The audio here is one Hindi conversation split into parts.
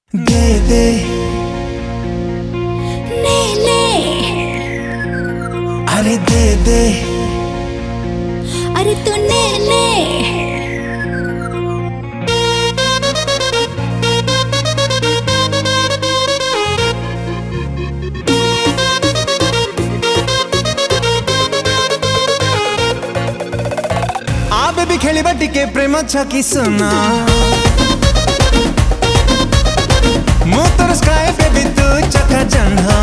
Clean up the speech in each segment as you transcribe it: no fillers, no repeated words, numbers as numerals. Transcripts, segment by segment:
दे दे ले ले अरे दे दे अरे तू ले ले आ बेबी खेली बाटी के प्रेम छकी सुना मोटर स्काई बेबी तू चका जन्हा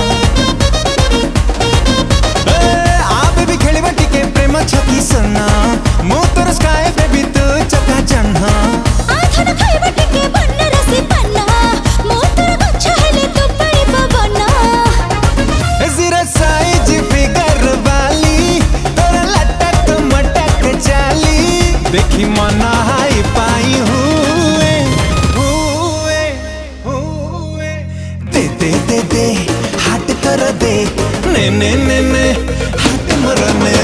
आ बेबी खेली बाटी के प्रेम छकी सुना मोटर स्काई बेबी तू चका जन्हा आथन खाई बटे के बन्ना रसी पन्ना मोटर गच्छ हेले तू पड़ी पवना जीरा साइज फिगर वाली तोरा लटक मटक चाली देखी मना हाई पाई हुए दे हाथ कर दे ने हाथ मरने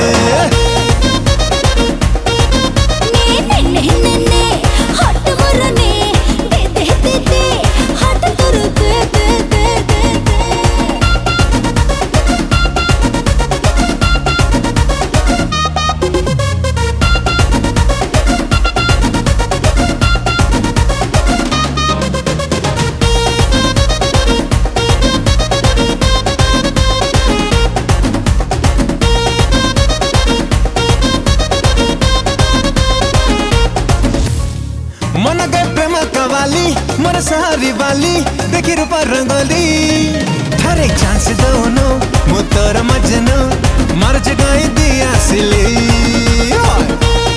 ने हट मरने दे हट कर दे मन गए प्रेम कवाली मोर सहारी वाली देखी रूपा रंगोली थारे चांस दोनों मुतोर मजनू मर जगाई दिया सिली